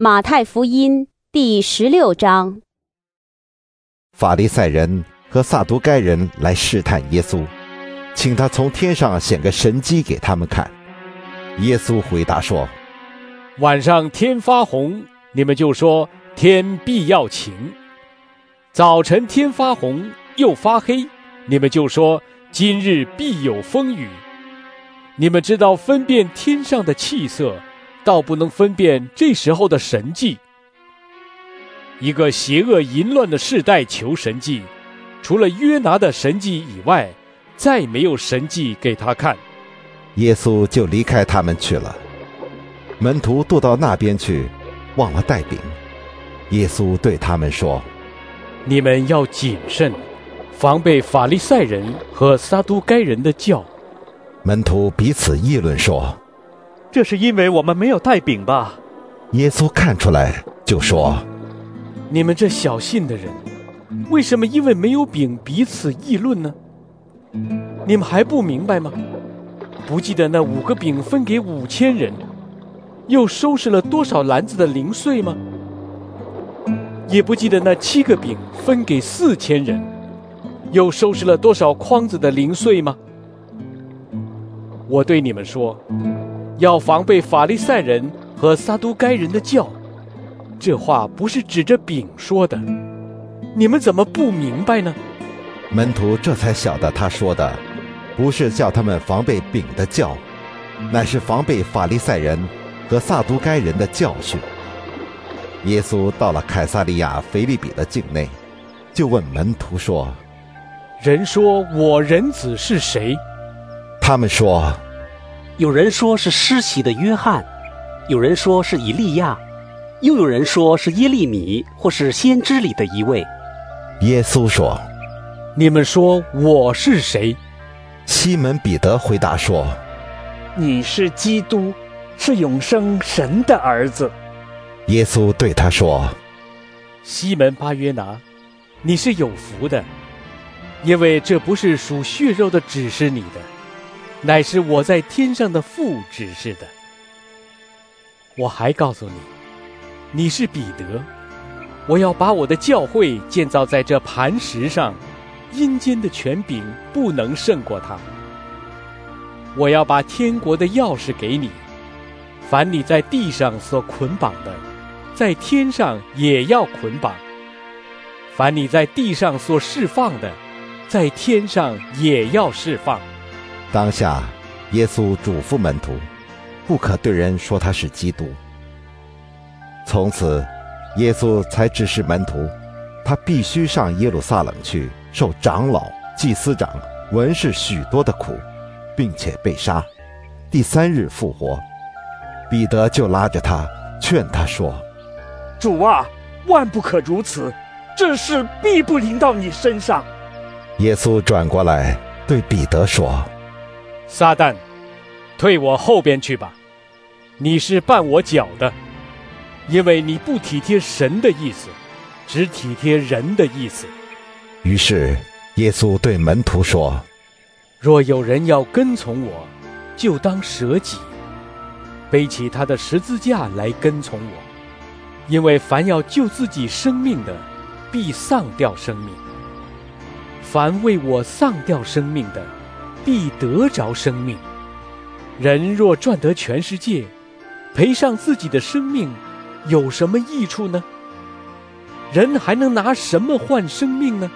马太福音第16章。 法利赛人和撒都该人来试探耶稣，请他从天上显个神迹给他们看。耶稣回答说： 晚上天发红，你们就说天必要晴；早晨天发红又发黑，你们就说今日必有风雨。你们知道分辨天上的气色，倒不能分辨这时候的神迹。一个邪恶淫乱的世代求神迹，除了约拿的神迹以外，再没有神迹给他看。 耶稣就离开他们去了。门徒渡到那边去，忘了带饼。耶稣对他们说： 你们要谨慎，防备法利赛人和撒都该人的教。 门徒彼此议论说： 这是因为我们没有带饼吧？ 耶稣看出来，就说： 你们这小信的人，为什么因为没有饼彼此议论呢？你们还不明白吗？不记得那5个饼分给5000人，又收拾了多少篮子的零碎吗？也不记得那7个饼分给4000人，又收拾了多少筐子的零碎吗？我对你们说，要防备法利赛人和撒都该人的教。这话不是指着饼说的，你们怎么不明白呢？ 门徒这才晓得他说的不是叫他们防备饼的教，乃是防备法利赛人和撒都该人的教训。耶稣到了凯撒利亚腓立比的境内，就问门徒说： 人说我人子是谁？ 他们说： 有人说是施洗的约翰，有人说是以利亚，又有人说是耶利米或是先知里的一位。 耶稣说： 你们说我是谁？ 西门彼得回答说： 你是基督，是永生神的儿子。 耶稣对他说： 西门巴约拿，你是有福的，因为这不是属血肉的指示你的，乃是我在天上的父指示的。我还告诉你，你是彼得，我要把我的教会建造在这磐石上，阴间的权柄不能胜过它。我要把天国的钥匙给你，凡你在地上所捆绑的，在天上也要捆绑；凡你在地上所释放的，在天上也要释放。 当下耶稣嘱咐门徒，不可对人说他是基督。从此耶稣才指示门徒，他必须上耶路撒冷去，受长老、祭司长、文士许多的苦，并且被杀，第3日复活。彼得就拉着他，劝他说： 主啊，万不可如此，这事必不临到你身上。 耶稣转过来对彼得说： 撒旦，退我后边去吧，你是绊我脚的，因为你不体贴神的意思，只体贴人的意思。 于是耶稣对门徒说： 若有人要跟从我，就当舍己，背起他的十字架来跟从我。因为凡要救自己生命的，必丧掉生命；凡为我丧掉生命的，必得着生命。人若赚得全世界，赔上自己的生命，有什么益处呢？人还能拿什么换生命呢？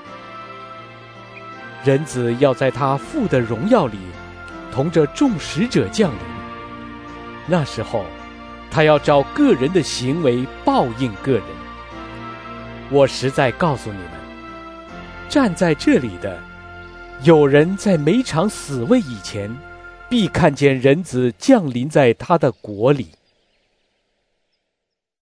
人子要在他父的荣耀里，同着众使者降临。那时候，他要照个人的行为报应个人。我实在告诉你们，站在这里的，有人在每场死位以前，必看见人子降临在他的国里。